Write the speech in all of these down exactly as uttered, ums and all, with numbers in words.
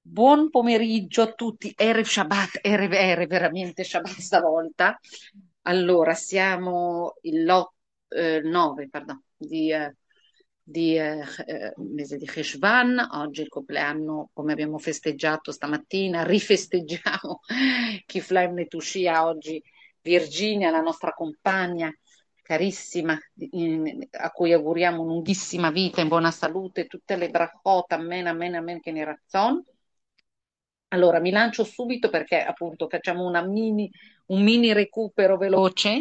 Buon pomeriggio a tutti. Erev Shabbat, Erev, Erev, veramente Shabbat stavolta. Allora, siamo il nove, pardon, di, eh, di, eh, eh, mese di Cheshvan. Oggi è il compleanno, come abbiamo festeggiato stamattina, rifesteggiamo Kiflaim Netushia oggi. Virginia, la nostra compagna carissima, in- a cui auguriamo lunghissima vita, in buona salute, tutte le brachot, amen, amen, amen, che ne razzon. Allora, mi lancio subito perché appunto facciamo una mini, un mini recupero veloce.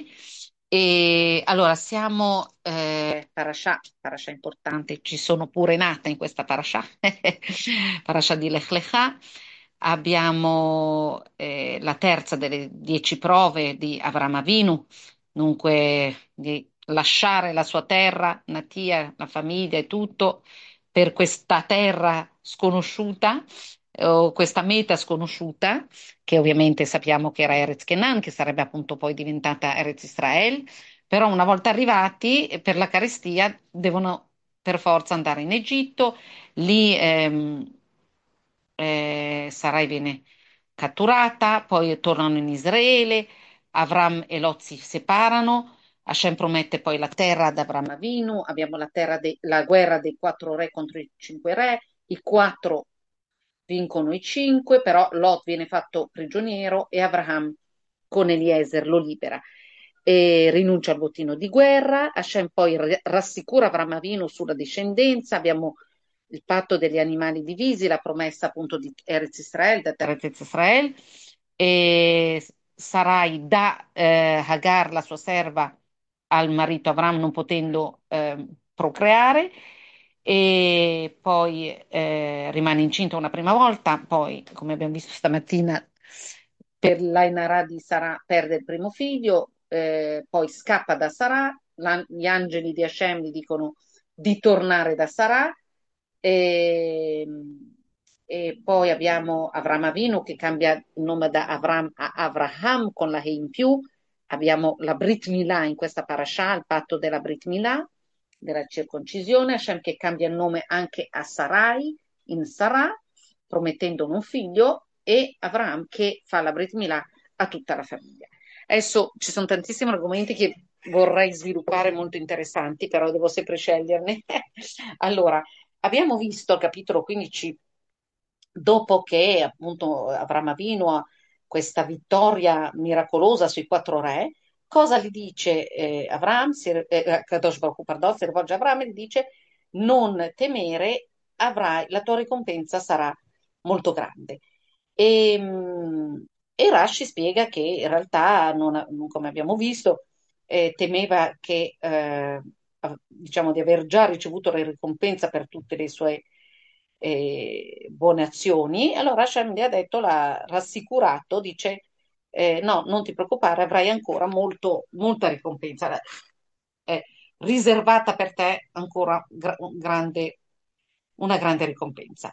E allora siamo eh, parasha, parasha importante, ci sono pure nate in questa parasha, parasha di Lech Lecha. Abbiamo eh, la terza delle dieci prove di Avram Avinu, dunque di lasciare la sua terra natia, la famiglia e tutto per questa terra sconosciuta, o questa meta sconosciuta, che ovviamente sappiamo che era Erez Kenan, che sarebbe appunto poi diventata Erez Israel, però una volta arrivati eh, per la carestia devono per forza andare in Egitto, lì ehm, eh, Sarai viene catturata, poi tornano in Israele, Avram e Lot si separano, Hashem promette poi la terra ad Avram Avinu, abbiamo la, terra de- la guerra dei quattro re contro i cinque re, i quattro vincono i cinque, però Lot viene fatto prigioniero e Abraham con Eliezer lo libera. E rinuncia al bottino di guerra, Hashem poi r- rassicura Avraham Avinu sulla discendenza, abbiamo il patto degli animali divisi, la promessa appunto di Eretz Israel, da Eretz Israel, e Sarai dà eh, Hagar, la sua serva, al marito Avram non potendo eh, procreare e poi eh, rimane incinta una prima volta, poi come abbiamo visto stamattina per l'Ainara di Sarà perde il primo figlio, eh, poi scappa da Sarà, la- gli angeli di Hashem gli dicono di tornare da Sarà e, e poi abbiamo Avram Avinu che cambia il nome da Avram a Avraham con la He in più. Abbiamo la Brit Milà in questa parasha, il patto della Brit Milà, della circoncisione, Hashem che cambia il nome anche a Sarai, in Sarà, promettendo un figlio, e Avraham che fa la Brit Milà a tutta la famiglia. Adesso ci sono tantissimi argomenti che vorrei sviluppare molto interessanti, però devo sempre sceglierne. Allora, abbiamo visto al capitolo quindici, dopo che appunto Avram Avinu ha questa vittoria miracolosa sui quattro re, cosa gli dice eh, Avram, si, eh, Kadosh Baruch Hu, pardon, si rivolge a Avram e gli dice non temere, avrai, la tua ricompensa sarà molto grande. E, mh, e Rashi spiega che in realtà, non, non come abbiamo visto, eh, temeva che, eh, av- diciamo, di aver già ricevuto la ricompensa per tutte le sue eh, buone azioni. Allora Hashem gli ha detto, l'ha rassicurato, dice, eh, no, non ti preoccupare, avrai ancora molto, molta ricompensa. È riservata per te ancora gra- un grande- una grande ricompensa.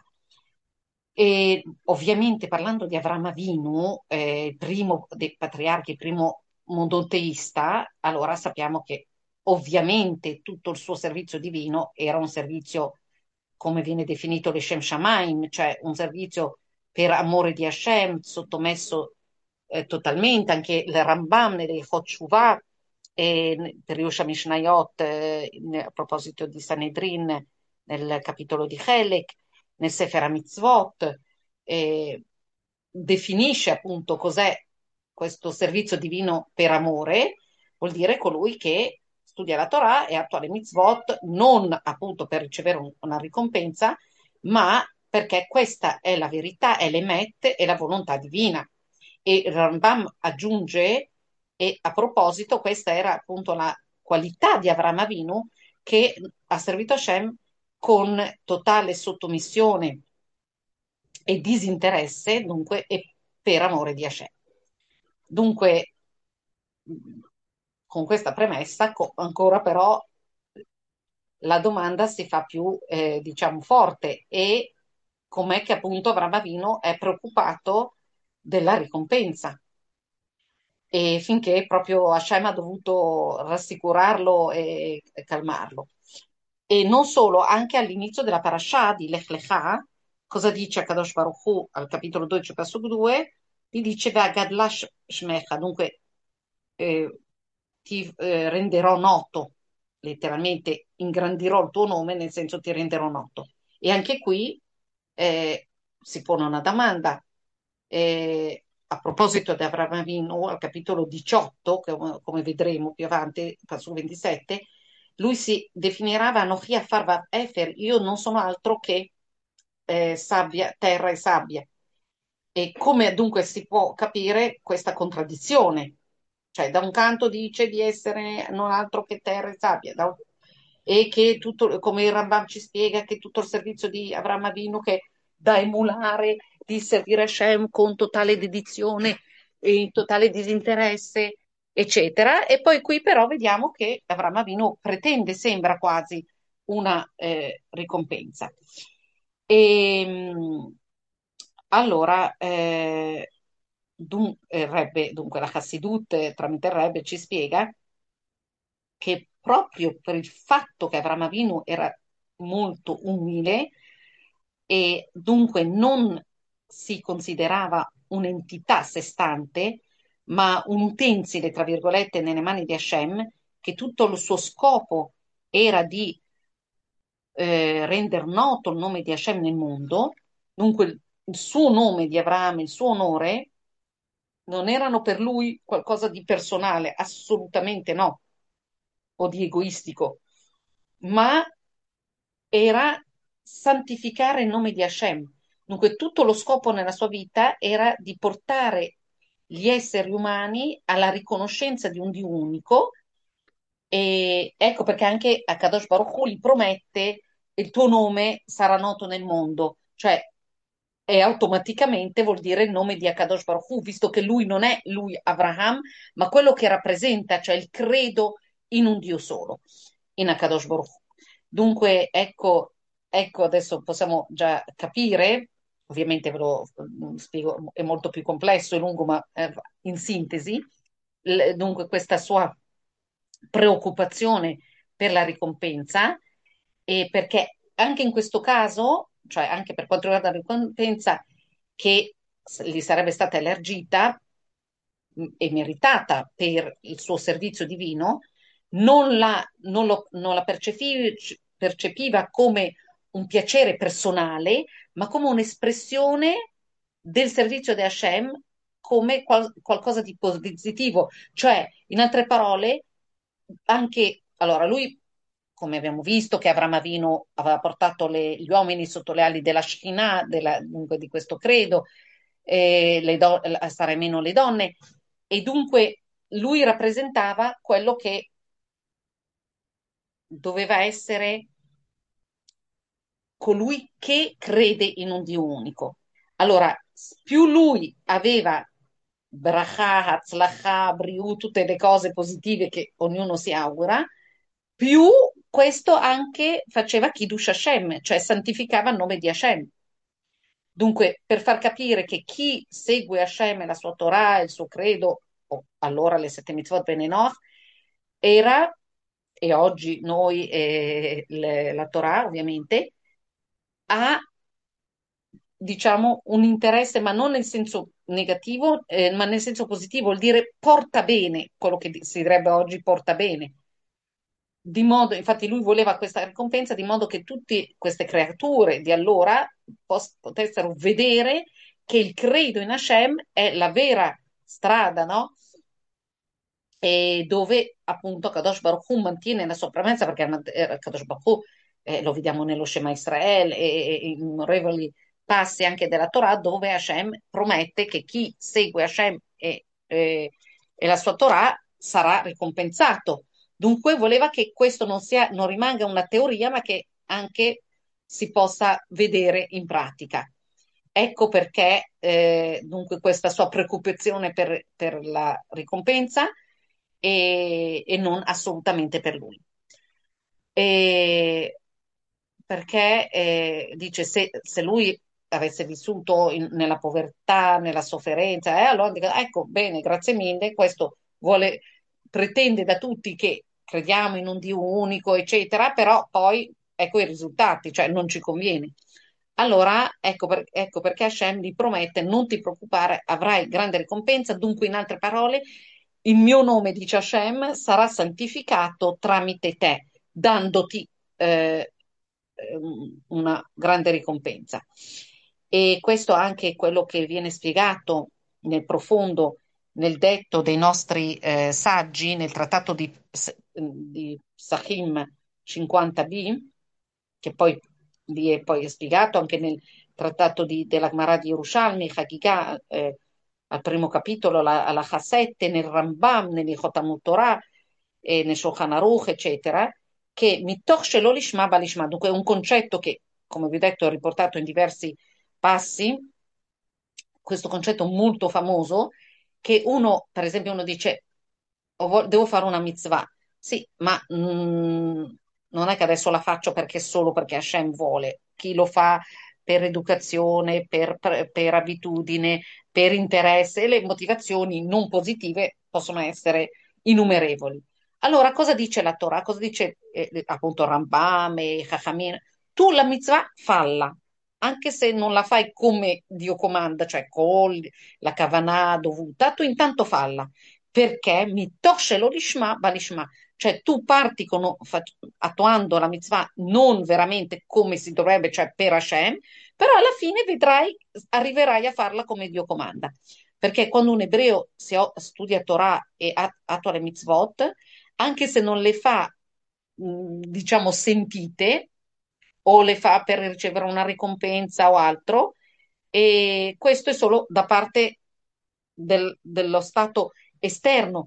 E ovviamente parlando di Avram Avinu, eh, il primo dei patriarchi, il primo monoteista, allora sappiamo che ovviamente tutto il suo servizio divino era un servizio, come viene definito l'Eshem Shamaim, cioè un servizio per amore di Hashem, sottomesso eh, totalmente, anche il Rambam nelle Chot Shuvah, e per Yosha Mishnayot, eh, a proposito di Sanedrin, nel capitolo di Chelek, nel Sefer HaMitzvot, eh, definisce appunto cos'è questo servizio divino per amore, vuol dire colui che studia la Torah e attua le mitzvot non appunto per ricevere un- una ricompensa, ma perché questa è la verità, è l'emet, è la volontà divina. E Rambam aggiunge, e a proposito, questa era appunto la qualità di Avram Avinu che ha servito Hashem con totale sottomissione e disinteresse, dunque, e per amore di Hashem. Dunque, con questa premessa, co- ancora però la domanda si fa più, eh, diciamo, forte e com'è che appunto Avramo Avinu è preoccupato della ricompensa e finché proprio Hashem ha dovuto rassicurarlo e, e calmarlo. E non solo, anche all'inizio della parasha di Lech Lechà, cosa dice a Kadosh Baruch Hu al capitolo dodici, passaggio due? Gli dice Vagadlash Shmecha, dunque eh, ti eh, renderò noto, letteralmente ingrandirò il tuo nome, nel senso ti renderò noto. E anche qui eh, si pone una domanda. Eh, a proposito di Avraham Avinu, al capitolo diciotto, che, come vedremo più avanti, passo ventisette, lui si definirà Anochia Farva Efer, io non sono altro che eh, sabbia, terra e sabbia. E come dunque si può capire questa contraddizione? Cioè, da un canto dice di essere non altro che terra e sabbia, da un- e che tutto, come il Rambam ci spiega, che tutto il servizio di Avraham Avinu che da emulare, di servire Hashem con totale dedizione e in totale disinteresse, eccetera. E poi qui però vediamo che Avraham Avinu pretende, sembra quasi una eh, ricompensa. E, mh, allora, eh, dun- eh, Rebbe, dunque la Hassidut eh, tramite il Rebbe ci spiega che proprio per il fatto che Avraham Avinu era molto umile e dunque non si considerava un'entità a sé stante, ma un utensile, tra virgolette, nelle mani di Hashem, che tutto il suo scopo era di eh, rendere noto il nome di Hashem nel mondo, dunque il, il suo nome di Abramo, il suo onore, non erano per lui qualcosa di personale, assolutamente no, o di egoistico, ma era santificare il nome di Hashem. Dunque tutto lo scopo nella sua vita era di portare gli esseri umani alla riconoscenza di un Dio unico e ecco perché anche a Kadosh Baruch Hu gli promette il tuo nome sarà noto nel mondo, cioè e automaticamente vuol dire il nome di Akadosh Baruch Hu, visto che lui non è lui Abraham, ma quello che rappresenta, cioè il credo in un Dio solo, in Akadosh Baruch Hu. Dunque, ecco, ecco, adesso possiamo già capire, ovviamente ve lo mm, spiego, è molto più complesso e lungo, ma eh, in sintesi, l- dunque questa sua preoccupazione per la ricompensa e perché anche in questo caso, cioè anche per quanto riguarda la ricompensa che s- gli sarebbe stata elargita mh, e meritata per il suo servizio divino, non la, non lo- non la percepi- percepiva come un piacere personale, ma come un'espressione del servizio di Hashem come qual- qualcosa di positivo. Cioè, in altre parole, anche, allora, lui, come abbiamo visto, che Avram Avinu aveva portato le- gli uomini sotto le ali della Shekhinah, della- dunque di questo credo, eh, le do- a stare meno le donne, e dunque lui rappresentava quello che doveva essere colui che crede in un Dio unico. Allora, più lui aveva bracha, hatzlacha, briù, tutte le cose positive che ognuno si augura, più questo anche faceva Kiddush Hashem, cioè santificava il nome di Hashem. Dunque, per far capire che chi segue Hashem e la sua Torah, il suo credo, o allora le sette mitzvot Benenoch, era, e oggi noi eh, le- la Torah ovviamente, ha diciamo un interesse, ma non nel senso negativo, eh, ma nel senso positivo, vuol dire porta bene, quello che si direbbe oggi porta bene. Di modo, infatti lui voleva questa ricompensa di modo che tutte queste creature di allora pos- potessero vedere che il credo in Hashem è la vera strada, no? E dove appunto Kadosh Baruch Hu mantiene la sua premessa perché eh, Kadosh Baruch Hu eh, lo vediamo nello Shema Israele e, e in innumerevoli passi anche della Torah dove Hashem promette che chi segue Hashem e, e- e la sua Torah sarà ricompensato. Dunque voleva che questo non sia, non rimanga una teoria ma che anche si possa vedere in pratica. Ecco perché eh, dunque questa sua preoccupazione per, per la ricompensa e, e non assolutamente per lui. E perché eh, dice se, se lui avesse vissuto in- nella povertà, nella sofferenza, eh, allora dico, ecco, bene, grazie mille, questo vuole, pretende da tutti che crediamo in un Dio unico, eccetera, però poi ecco i risultati, cioè non ci conviene. Allora, ecco, per- ecco perché Hashem gli promette: non ti preoccupare, avrai grande ricompensa. Dunque, in altre parole, il mio nome, dice Hashem, sarà santificato tramite te, dandoti eh, ehm, una grande ricompensa. E questo anche è quello che viene spiegato nel profondo, nel detto dei nostri eh, saggi, nel trattato di, di Sahim cinquanta b, che poi lì è poi è spiegato anche nel trattato di- della Gemara di Yerushalmi, Hagigah, eh, al primo capitolo, la, alla Chasette, nel Rambam, nell'Ichot Torah, e nel Shulchan Aruch, eccetera, che mitoch shelo lishma ba lishma, dunque è un concetto che, come vi ho detto, è riportato in diversi passi, questo concetto molto famoso, che uno, per esempio, uno dice, "Ho vo- devo fare una mitzvah, sì, ma mm, non è che adesso la faccio perché solo perché Hashem vuole, chi lo fa per educazione, per, per, per abitudine, per interesse, e le motivazioni non positive possono essere innumerevoli. Allora, cosa dice la Torah? Cosa dice eh, appunto Rambam e Chachamim? Tu la mitzvah falla, anche se non la fai come Dio comanda, cioè con la kavanah dovuta, tu intanto falla, perché mi tosce lo lishma, balishma, cioè tu parti con- fa- attuando la mitzvah non veramente come si dovrebbe, cioè per Hashem, però alla fine vedrai, arriverai a farla come Dio comanda. Perché quando un ebreo si o- studia Torah e a- attua le mitzvot, anche se non le fa, mh, diciamo, sentite, o le fa per ricevere una ricompensa o altro, e questo è solo da parte del- dello stato esterno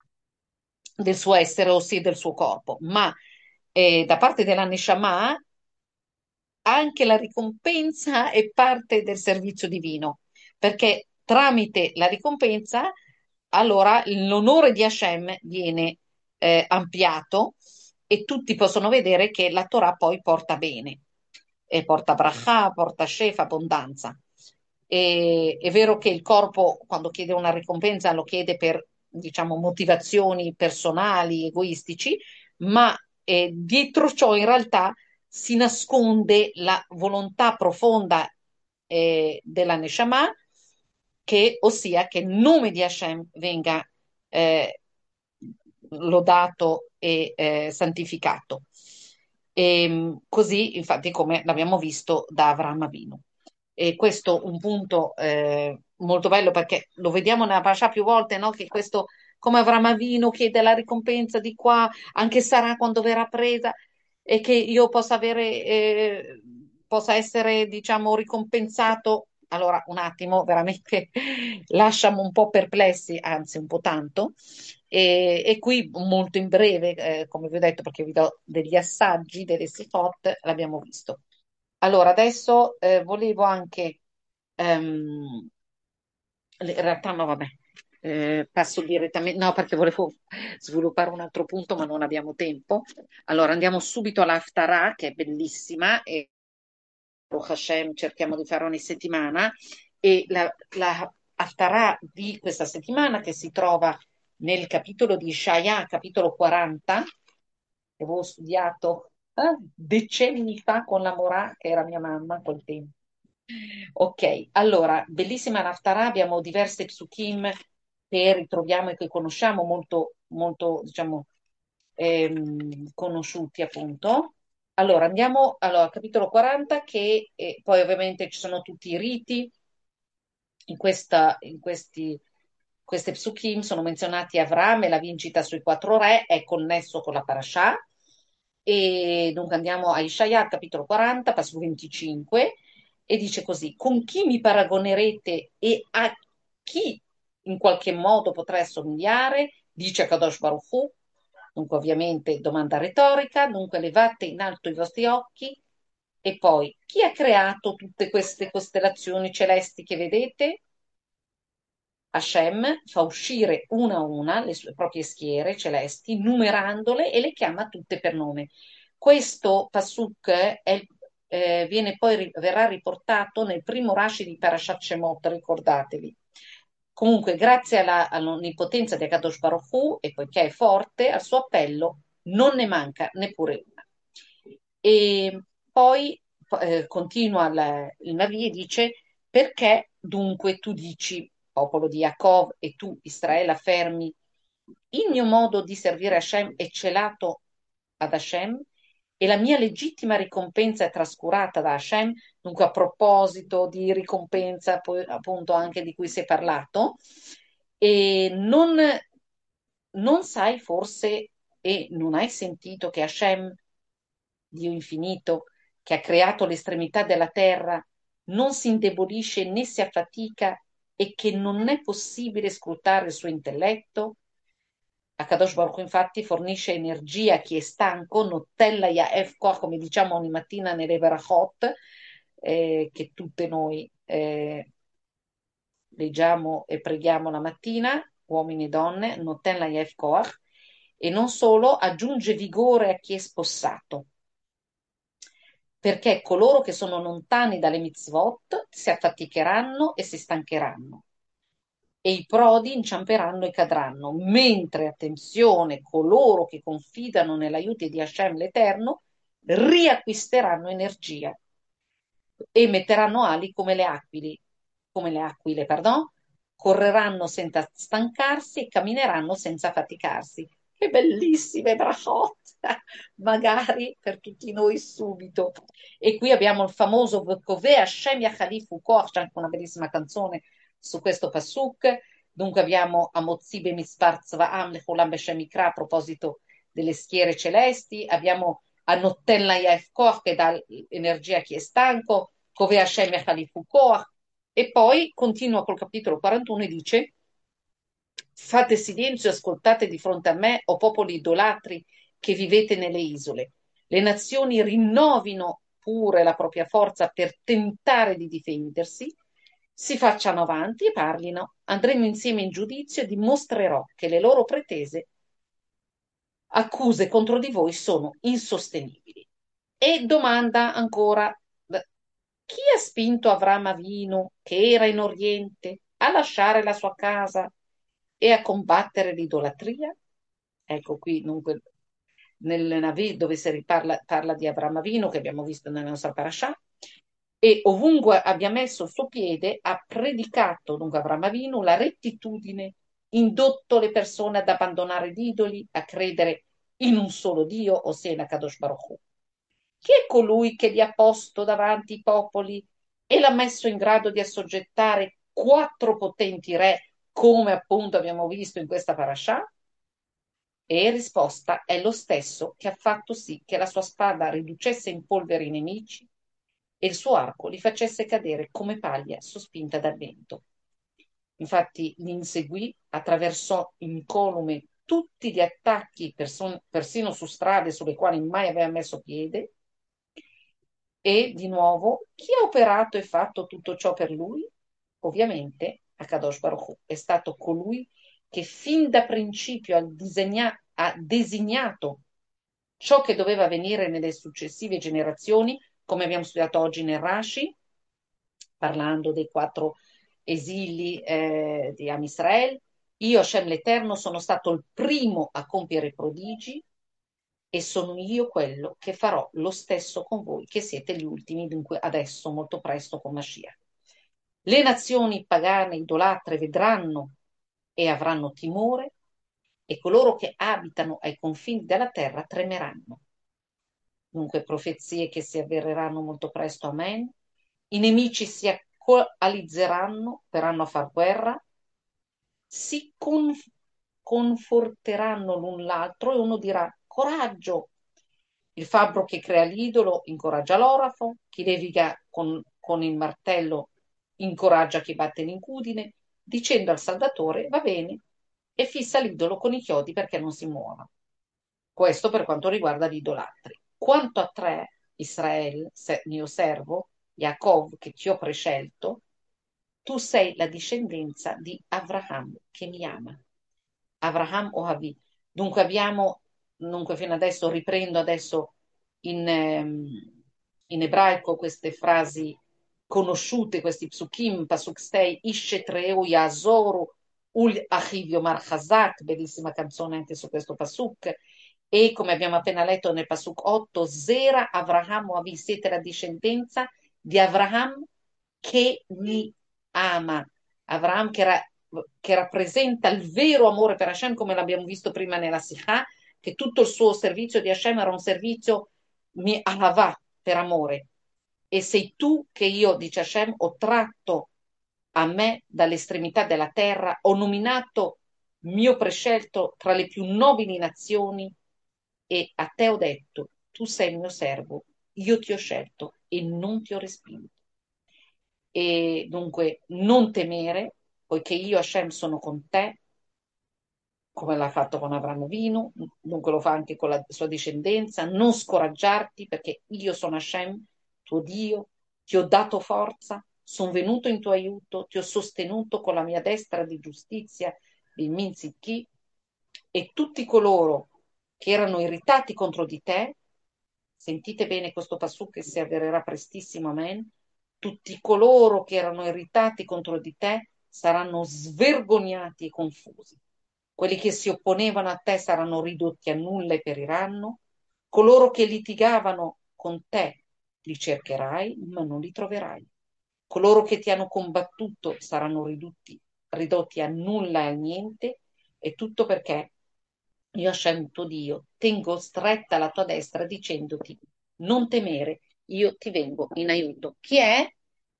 del suo essere, ossia del suo corpo, ma eh, da parte della Neshama anche la ricompensa è parte del servizio divino, perché tramite la ricompensa, allora l'onore di Hashem viene eh, ampliato e tutti possono vedere che la Torah poi porta bene, e porta brachà, porta shefa, abbondanza. E, è vero che il corpo, quando chiede una ricompensa, lo chiede per, diciamo, motivazioni personali, egoistici, ma eh, dietro ciò in realtà si nasconde la volontà profonda eh, della Neshama, che, ossia che il nome di Hashem venga eh, lodato e eh, santificato. E, così, infatti, come l'abbiamo visto da Avraham Avinu. E questo è un punto eh, molto bello perché lo vediamo nella Parasha più volte, no? Che questo, come Avraham Avinu chiede la ricompensa di qua, anche Sarà quando verrà presa, e che io possa avere, eh, possa essere, diciamo, ricompensato. Allora, un attimo, veramente lasciamo un po' perplessi, anzi un po' tanto. E, e qui molto in breve, eh, come vi ho detto, perché vi do degli assaggi delle Sifot, l'abbiamo visto. Allora, adesso eh, volevo anche, ehm, in realtà no, vabbè, eh, passo direttamente, no, perché volevo sviluppare un altro punto, ma non abbiamo tempo. Allora, andiamo subito all'Haftarah, che è bellissima, e Baruch Hashem cerchiamo di fare ogni settimana, e la, la Haftarah di questa settimana, che si trova nel capitolo di Ishaya, capitolo quaranta, che avevo studiato eh, decenni fa con la Morà, che era mia mamma a quel tempo. Ok, allora, bellissima l'Haftarah, abbiamo diverse psukim che ritroviamo e che conosciamo molto, molto, diciamo, ehm, conosciuti appunto. Allora, andiamo allora, capitolo quaranta, che eh, poi ovviamente ci sono tutti i riti. In, questa, in questi, queste psukim sono menzionati Avram e la vincita sui quattro re, è connesso con la parashah. E dunque andiamo a Ishaya, capitolo quaranta, passo venticinque, e dice così: con chi mi paragonerete e a chi in qualche modo potrei assomigliare? Dice Kadosh Baruch Hu. Dunque, ovviamente, domanda retorica. Dunque, levate in alto i vostri occhi. E poi, chi ha creato tutte queste costellazioni celesti che vedete? Hashem fa uscire una a una le sue proprie schiere celesti, numerandole e le chiama tutte per nome. Questo pasuk è- eh, viene poi, ri- verrà riportato nel primo Rashi di Parashat Shemot, ricordatevi. Comunque, grazie alla- all'onnipotenza di Akadosh Baruch Hu, e poiché è forte, al suo appello non ne manca neppure una. E poi eh, continua il, il Navi e dice: perché dunque tu dici, popolo di Yaakov, e tu, Israele, affermi, il mio modo di servire Hashem è celato ad Hashem e la mia legittima ricompensa è trascurata da Hashem. Dunque, a proposito di ricompensa, poi appunto anche di cui si è parlato, e non, non sai forse e non hai sentito che Hashem, Dio infinito, che ha creato l'estremità della terra, non si indebolisce né si affatica e che non è possibile scrutare il suo intelletto? Akadosh Baruch Hu, infatti, fornisce energia a chi è stanco, Notella Yaef Koach, come diciamo ogni mattina nelle Berachot, eh, che tutte noi eh, leggiamo e preghiamo la mattina, uomini e donne, Notella Yaef Koach, e non solo, aggiunge vigore a chi è spossato, perché coloro che sono lontani dalle mitzvot si affaticheranno e si stancheranno e i prodi inciamperanno e cadranno, mentre, attenzione, coloro che confidano nell'aiuto di Hashem l'Eterno riacquisteranno energia e metteranno ali come le aquili, come le aquile, pardon, correranno senza stancarsi e cammineranno senza faticarsi. Che bellissime brachot, magari per tutti noi subito. E qui abbiamo il famoso V'koveh Hashem Yachalifu Koach, c'è anche una bellissima canzone su questo pasuk. Dunque abbiamo Amozzibe Mispar Tzvaam Lechulam Beshem Ikra a proposito delle schiere celesti, abbiamo Anotten Yaef Koach che dà energia a chi è stanco, Kove Hashem Yachalifu Koach, e poi continua col capitolo quarantuno e dice: fate silenzio e ascoltate di fronte a me, o popoli idolatri che vivete nelle isole. Le nazioni rinnovino pure la propria forza per tentare di difendersi, si facciano avanti e parlino. Andremo insieme in giudizio e dimostrerò che le loro pretese, accuse contro di voi sono insostenibili. E domanda ancora, chi ha spinto Avram Avinu, che era in Oriente, a lasciare la sua casa e a combattere l'idolatria? Ecco qui, dunque, nel Navi dove si riparla, parla di Avram Avinu, che abbiamo visto nella nostra parasha, e ovunque abbia messo il suo piede ha predicato, dunque Avram Avinu, la rettitudine, indotto le persone ad abbandonare gli idoli, a credere in un solo Dio, ossia in Akadosh Baruch Hu. Chi è colui che li ha posto davanti i popoli e l'ha messo in grado di assoggettare quattro potenti re, come appunto abbiamo visto in questa parasha? E in risposta è lo stesso che ha fatto sì che la sua spada riducesse in polvere i nemici e il suo arco li facesse cadere come paglia sospinta dal vento. Infatti li inseguì, attraversò incolume tutti gli attacchi, perso- persino su strade sulle quali mai aveva messo piede, e di nuovo, chi ha operato e fatto tutto ciò per lui? Ovviamente, Akadosh Baruch Hu è stato colui che fin da principio ha, disegna- ha designato ciò che doveva avvenire nelle successive generazioni, come abbiamo studiato oggi nel Rashi, parlando dei quattro esili eh, di Am Israel. Io, Hashem l'Eterno, sono stato il primo a compiere prodigi e sono io quello che farò lo stesso con voi, che siete gli ultimi, dunque adesso, molto presto, con Mashiach. Le nazioni pagane, idolatre, vedranno e avranno timore, e coloro che abitano ai confini della terra tremeranno. Dunque profezie che si avvereranno molto presto, amen. I nemici si coalizzeranno, verranno a far guerra, si conf- conforteranno l'un l'altro e uno dirà coraggio. Il fabbro che crea l'idolo incoraggia l'orafo, chi leviga con, con il martello incoraggia chi batte l'incudine, dicendo al saldatore va bene e fissa l'idolo con i chiodi perché non si muova. Questo per quanto riguarda gli idolatri. Quanto a tre, Israele, se- mio servo, Yaakov, che ti ho prescelto, tu sei la discendenza di Abraham, che mi ama. Abraham o Avi. Dunque abbiamo, dunque fino adesso, riprendo adesso in, ehm, in ebraico queste frasi conosciute, questi psukim, pasuk stei, Ishe treu yazoru, ul achiv yomar chazak, bellissima canzone anche su questo pasuk, E come abbiamo appena letto nel Pasuk otto, Zera Avraham Avi, siete la discendenza di Avraham che mi ama. Avraham che, ra- che rappresenta il vero amore per Hashem, come l'abbiamo visto prima nella Sikha, che tutto il suo servizio di Hashem era un servizio mi ahava, per amore. E sei tu che io, dice Hashem, ho tratto a me dall'estremità della terra, ho nominato mio prescelto tra le più nobili nazioni e a te ho detto, tu sei il mio servo, io ti ho scelto e non ti ho respinto. E dunque non temere, poiché io Hashem sono con te, come l'ha fatto con Avramo Vino, dunque lo fa anche con la sua discendenza, non scoraggiarti perché io sono Hashem, tuo Dio, ti ho dato forza, sono venuto in tuo aiuto, ti ho sostenuto con la mia destra di giustizia, di Minziki, e tutti coloro che erano irritati contro di te, sentite bene questo passù che si avvererà prestissimo, amen, tutti coloro che erano irritati contro di te saranno svergognati e confusi. Quelli che si opponevano a te saranno ridotti a nulla e periranno. Coloro che litigavano con te li cercherai, ma non li troverai. Coloro che ti hanno combattuto saranno ridotti, ridotti a nulla e a niente, e tutto perché io, Hashem, tuo Dio, tengo stretta la tua destra dicendoti non temere, io ti vengo in aiuto. Chi è?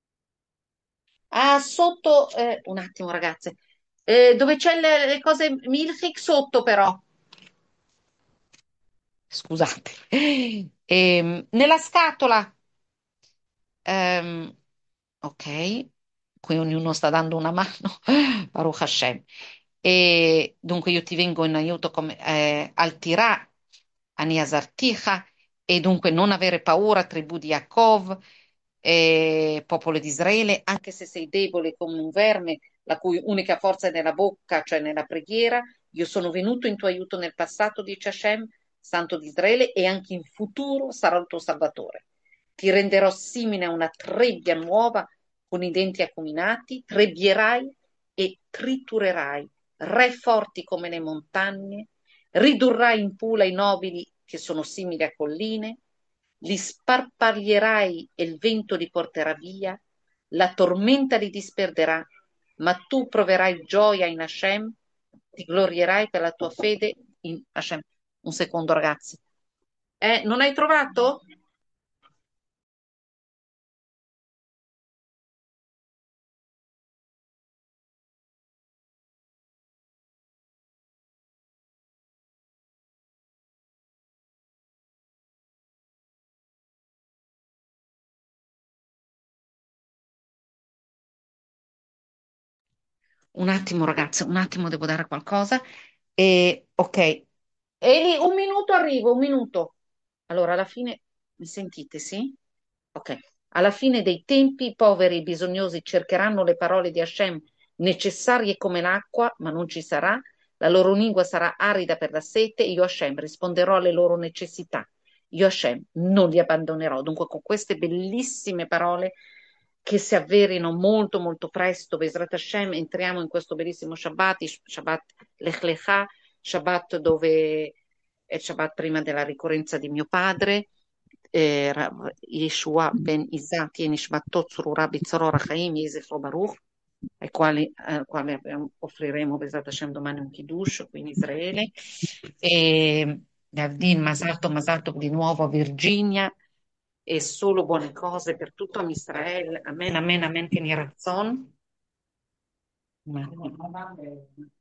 Ah, sotto, eh, un attimo ragazze, Eh, dove c'è le, le cose milkshake sotto però. Scusate. Ehm, nella scatola, ehm, ok, qui ognuno sta dando una mano, Baruch Hashem. E dunque io ti vengo in aiuto come eh, al Tirà, Aniasarticha, e dunque non avere paura, tribù di Yaakov, eh, popolo di Israele, anche se sei debole come un verme, la cui unica forza è nella bocca, cioè nella preghiera, io sono venuto in tuo aiuto nel passato, dice Hashem, Santo di Israele, e anche in futuro sarò il tuo Salvatore. Ti renderò simile a una trebbia nuova con i denti acuminati, trebbierai e triturerai re forti come le montagne, ridurrai in pula i nobili che sono simili a colline, li sparpaglierai e il vento li porterà via, la tormenta li disperderà, ma tu proverai gioia in Hashem, ti glorierai per la tua fede in Hashem. Un secondo, ragazzi. Eh, non hai trovato? Un attimo, ragazzi, un attimo, devo dare qualcosa. E, ok. Eli, un minuto arrivo, un minuto. Allora, alla fine, mi sentite, sì? Ok. Alla fine dei tempi, i poveri e i bisognosi cercheranno le parole di Hashem necessarie come l'acqua, ma non ci sarà. La loro lingua sarà arida per la sete. Io, Hashem, risponderò alle loro necessità. Io, Hashem, non li abbandonerò. Dunque, con queste bellissime parole che si avverino molto, molto presto, Bezrat Hashem, entriamo in questo bellissimo Shabbat, il Shabbat Lech Lecha, Shabbat dove è il Shabbat prima della ricorrenza di mio padre, eh, Ra- Yeshua ben Isaac e Nishmatot Zurura Bitzorora Chaim Yisefro Baruch, ai quali, al quale abbiamo- offriremo Bezrat Hashem domani un Kiddush qui in Israele. E Davdin Masalto Masalto di nuovo a Virginia e solo buone cose per tutto Israele. Amen, amen, amen, che ni razzon.